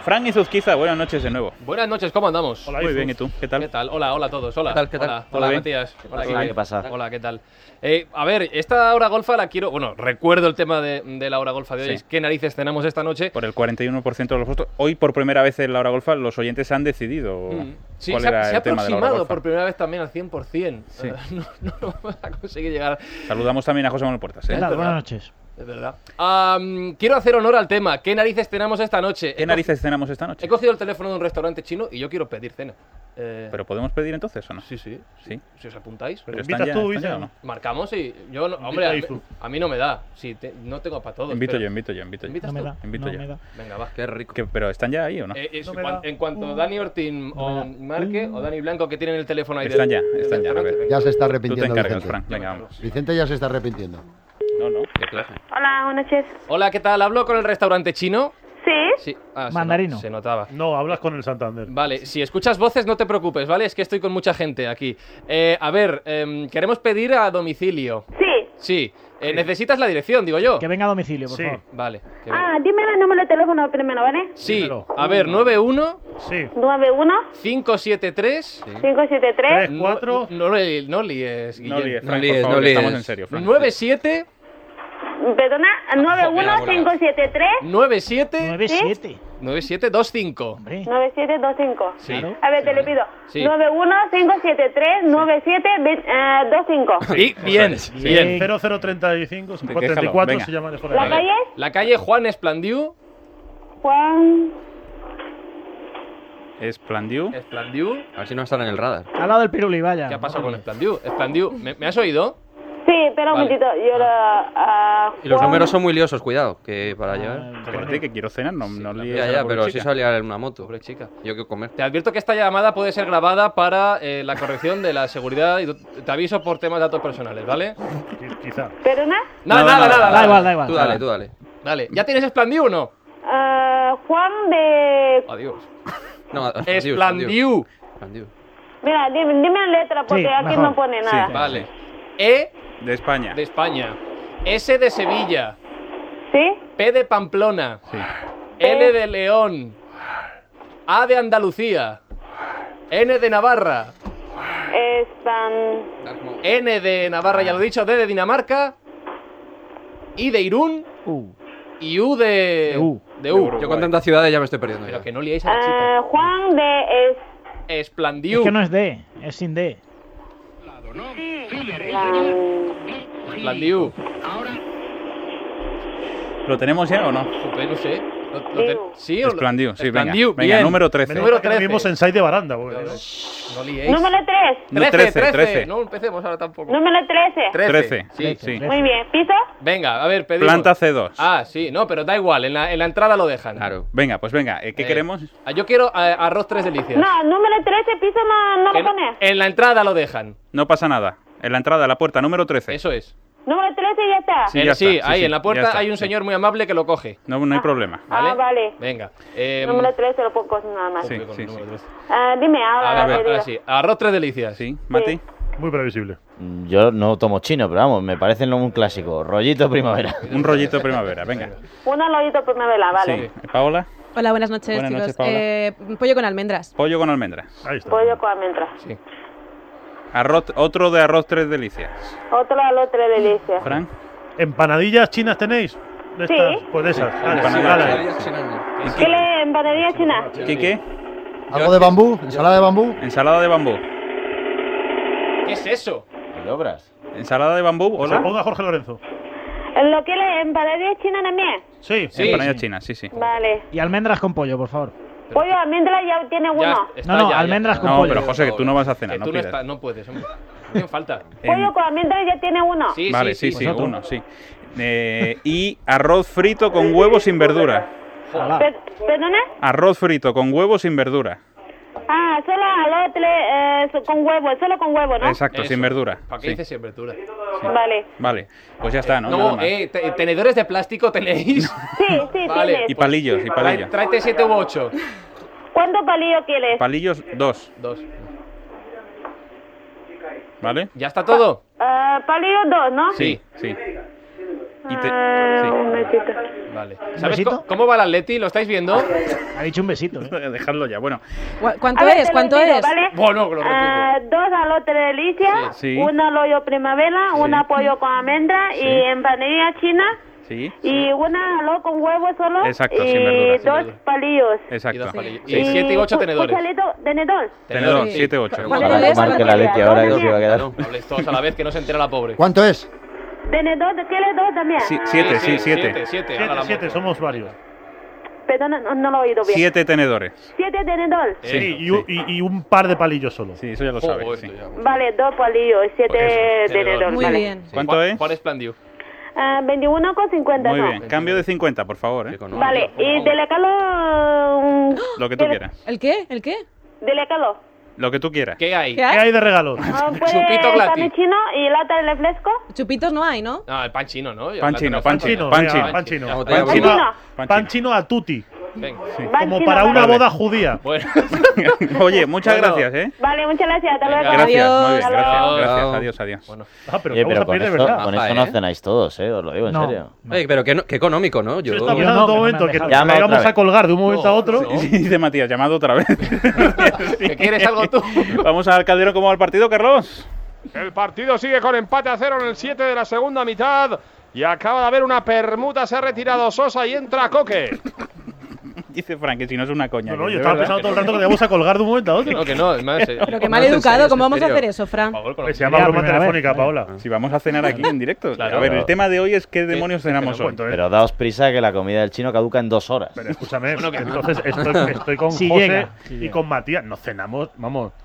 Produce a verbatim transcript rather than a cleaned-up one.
Fran y Zuzquiza, buenas noches de nuevo. Buenas noches, ¿cómo andamos? Hola, muy bien, ¿y tú? ¿Qué tal? ¿Qué tal? Hola, hola a todos. Hola. ¿Qué tal? ¿Qué tal? Hola, Hola, hola bien. Matías. Hola, Hola, ¿qué pasa? Hola, ¿qué tal? Eh, a ver, esta hora golfa la quiero... Bueno, recuerdo el tema de, de la hora golfa de hoy. Sí. Es ¿qué narices cenamos esta noche? Por el cuarenta y uno por ciento de los votos. Hoy, por primera vez en la hora golfa, los oyentes han decidido Mm. Sí, cuál se ha, era se ha el tema de la hora aproximado golfa. por primera vez también al cien por cien. Sí. Eh, no, no, no vamos a conseguir llegar... Saludamos también a José Manuel Puertas. ¿eh? ¿Qué tal? verdad. Buenas noches. Es verdad. Am, quiero hacer honor al tema. ¿Qué narices cenamos esta noche? ¿Qué He narices cenamos esta co- noche? He cogido el teléfono de un restaurante chino y yo quiero pedir cena. Eh, ¿Pero podemos pedir entonces o no? Sí, sí. Sí. Si os apuntáis. ¿Pero ¿Invitas están ya, tú, están ya Isa? o no? Marcamos y yo, no, Invita hombre, a a, Izu. a mí no me da. Si te- no tengo para todos. Invito pero- yo, invito yo, invito yo. ¿Invitas No me tú? da. Invito no yo. me da. Venga, va. Qué rico. ¿Qué- ¿Pero están ya ahí o no? Eh, eh, No si me cuan- da. en cuanto Dani Ortín o me da. Marque o Dani Blanco que tienen el teléfono ahí Están del- ya, del están ya, a restaurante, ver. venga. Ya se está Tú te arrepintiendo encargas, Vicente. Fran. Venga, vamos. Vicente ya se está arrepintiendo. No, no. Qué clase. Hola, buenas noches. Hola, ¿qué tal? ¿Hablo con el restaurante chino? Sí, Sí. Ah, se Mandarino. no- Se notaba. No, hablas con el Santander. Vale, si escuchas voces no te preocupes, ¿vale? Es que estoy con mucha gente aquí. Eh, a ver, em, queremos pedir a domicilio. sí. Sí. Eh, ¿Necesitas la dirección, digo yo? Que venga a domicilio, por Sí. favor. Vale. que venga. Ah, dime el número de teléfono primero, ¿vale? Sí, dímelo. a ver, nueve uno Sí. nueve uno cinco siete tres cinco siete tres Tres, cuatro. No, no, li- no líes, No Guillem. líes, No Fran, líes, por favor, no que estamos líes. en serio, Fran. nueve siete Perdona, nueve uno cinco siete tres nueve siete nueve siete. nueve siete dos cinco. Hombre. nueve siete dos cinco. Sí. Claro. A ver, te le pido. Sí. nueve uno cinco siete tres nueve siete dos cinco. Y bien, Sí. bien. cero cero treinta y cinco, Déjalo, treinta y cuatro venga. se llama de ¿La fuera. calle? La calle Juan Esplandiu. Juan. Esplandiu. Esplandiu. A ver si no están en el radar. Al lado del piruli, vaya. ¿Qué ha pasado con Esplandiu? Esplandiu, ¿me, me has oído? Sí, espera un Vale. momentito. Yo la. ah, Y los Juan- números son muy liosos, cuidado, que para llegar. Espérate, que quiero cenar, no, no líes Ya, a la ya, pobre pero si chica. se va a liar en una moto. Pobre chica. Yo quiero comer. Te advierto que esta llamada puede ser grabada para eh, la corrección de la seguridad y te aviso por temas de datos personales, ¿vale? Qui- Quizá. ¿Perdona? Nada, Nada, nada, nada. nada. Da igual, da igual. Tú dale, tú dale. Vale, ¿ya tienes Esplandiu o no? Ah, Juan de. Adiós. No, Esplandiu. Esplandiu. Mira, dime, dime la letra porque Sí, aquí mejor. no pone Sí. nada. Vale. E De España. de España. S de Sevilla. ¿Sí? P de Pamplona. Sí. L de León. A de Andalucía. N de Navarra. Están. N de Navarra, ya lo he dicho. D de Dinamarca. I de Irún. Uh, Y U de. De U. De U. De Yo con tantas ciudades ya me estoy perdiendo. Pero ya. que no liéis a la chica. Ah, Juan de. Es, Esplandiu. es que no es D, es sin D. Esplandiu. ¿Lo tenemos ya o no? Joder, no sé. ¿Lo- lo te- ¿Sí o lo- Esplandiu, sí, venga. Esplandiu, Venga, bien. número trece. Menos Número mal que no trece. vivimos en seis de baranda. porque- No liéis. número tres. No, trece, trece, trece. trece. No empecemos ahora tampoco. Número trece. trece. Sí. Sí. Muy bien. ¿Piso? Venga, a ver, pedimos. Planta C dos. Ah, sí, no, pero da igual, en la, en la entrada lo dejan. Claro. Venga, pues venga, ¿eh, ¿qué Eh, queremos? ah, Yo quiero eh, arroz tres delicias. No, número trece, piso no, no Que lo no- pone. en la entrada lo dejan. No pasa nada. En la entrada, la puerta, número trece. Eso es. Número trece y ya está. Sí, Eh, ya sí, está, sí, ahí sí, en la ya puerta está, hay un sí. señor muy amable que lo coge. No, no hay problema. ¿Vale? Ah, vale. Venga. eh, Número trece lo pongo nada más. Sí, con sí, el número sí. trece. Ah, dime, ahora A la ver, pedida. ahora sí. Arroz tres delicias. Sí, Mati. Muy previsible. Yo no tomo chino, pero vamos, me parece un clásico. Rollito primavera. Un rollito de primavera, venga. Una lojito primavera, vale. Sí. Paola, Hola, buenas noches, Buenas chicos. noches, Paola. Eh, pollo con almendras. pollo con almendras. Ahí está. Pollo con almendras. Sí. Arroz, otro de arroz tres delicias. Otro a los tres delicias. Fran, ¿Empanadillas chinas tenéis? ¿De Sí. estas? Pues de esas. Vale, empanadillas vale. chinas. ¿Qué le empanadilla china? Quique, ¿Algo de bambú? ¿Ensalada de bambú? ensalada de bambú. ¿Qué es eso? ¿Y obras? Ensalada de bambú, Se hola. ponga Jorge Lorenzo. ¿Lo que le empanadilla china también? Sí. Sí. Empanadillas chinas, sí, sí. Vale. Y almendras con pollo, por favor. Pollo almendra ya tiene Ya uno. está, No, no, ya, ya almendras está. con No, pollo. pero José, que tú no vas a cenar, Que no tú no, pidas. estás, no puedes, hombre. No me falta. Pollo con almendra ya tiene uno. Sí, Vale, sí, sí, sí. sí, Pues otro. uno, sí. Eh, y arroz frito con huevo sin verdura. Alá. Per- ¿Perdona? Arroz frito con huevo sin verdura. Ah, solo al otro eh, so- con huevo, solo con huevo, ¿no? Exacto, Eso. sin verdura. ¿Para qué Sí. dices sin verdura? Vale. Vale, pues ya está, ¿no? Nada No, más. eh, te- tenedores de plástico tenéis. Sí, sí, Vale. tienes. Y palillos, y Trae- palillos. Tráete siete u ocho. ¿Cuántos palillos quieres? Palillos, dos, Dos. ¿vale? ¿Ya está todo? Ah, palillos dos, ¿no? Sí, sí. Y te... Ah, sí. un besito. Vale. ¿Un ¿Sabes besito? co- cómo va el Atleti? ¿Lo estáis viendo? Ha dicho un besito, ¿eh? Dejadlo ya, bueno. ¿Cu- ¿Cuánto A ver, es? te lo ¿Cuánto digo, es? ¿vale? Bueno, que lo repito. Ah, dos alote de delicia, Sí. una loyo primavera, una pollo con almendra y empanadilla china Sí, y una alo con huevo solo Exacto, y sin verduras, sin dos verduras. palillos. Y exacto. dos palillos. Y siete y ocho cu- tenedores. cucharito, tenedor. Tenedor, Sí. siete, ocho. Claro, ¿Cuánto Ojalá es? que marque ¿Cuánto la es? leche ahora que se iba a quedar. No, habléis todos a la vez que no se entera la pobre. ¿Cuánto es? Tenedor, ¿quieres dos también? Sí, siete, sí, siete. Siete, siete. Siete, hala la siete, moto. somos varios. Perdón, no, no lo he oído bien. Siete tenedores. Siete tenedor. Sí, Sí, y, un- y- y un par de palillos solo. Sí, eso ya lo Joder, sabes. sí. esto ya. Vale, dos palillos, siete Pues eso, tenedor. Muy vale. bien. ¿Cuánto Juan- es? Juan es plan Diu. Ah, veintiuno con cincuenta, Muy ¿no? bien. Cambio de cincuenta, por favor, ¿eh? Vale, y dele calor. Lo que tú dele- quieras. ¿El qué? ¿El qué? Dele calor. Lo que tú quieras. ¿Qué hay? ¿Qué ¿Qué hay? hay de regalo? Ah, pues, Chupito gratis. pan chino y lata de refresco. Chupitos no hay, ¿no? No, el pan chino, ¿no? Ya Pan la chino, tenemos. pan chino, pan venga, chino. pan chino. Ya, Pan botella Pan de chino. vino. Pan Pan chino. chino a tutti. Venga. Pan Como chino, para vale. una boda judía. Bueno. Oye, muchas Bueno. gracias, ¿eh? Vale, muchas gracias. Hasta luego. Gracias, muy bien, Adiós. gracias, Adiós. gracias, adiós, adiós. Bueno. Ah, pero Oye, vamos pero a con pedir de esto, verdad. con Ajá, esto no ¿eh? cenáis todos, ¿eh? Os lo digo en No. serio. Oye, pero que, no- que económico, ¿no? Yo... Yo estaba Yo pensando no, en todo que no me momento han que dejado. Llama vamos otra a vez. colgar de un momento No, a otro. no. Y dice Matías, llamado otra vez. ¿Que quieres algo tú? Vamos al Calderón, ¿cómo va el partido, Carlos? El partido sigue con empate a cero en el siete de la segunda mitad. Y acaba de haber una permuta, se ha retirado Sosa y entra Coque. Dice Frank que si no es una coña. No, no, que yo de estaba verdad. pensando todo el rato que le íbamos a colgar de un momento a otro. No, que no, es más. eh, Pero que No, mal es en educado, serio, ¿cómo es en vamos a serio. hacer eso, Fran? por favor, con Se los- llama Era la broma primera vez. telefónica, Paola. Si vamos a cenar aquí en directo. Claro. A ver, el Claro. tema de hoy es qué demonios Te cenamos lo hoy. cuento, ¿eh? Pero daos prisa que la comida del chino caduca en dos horas. Pero escúchame, Bueno, que- entonces estoy, estoy con Si José llega, si y llega. con Matías. No cenamos, vamos.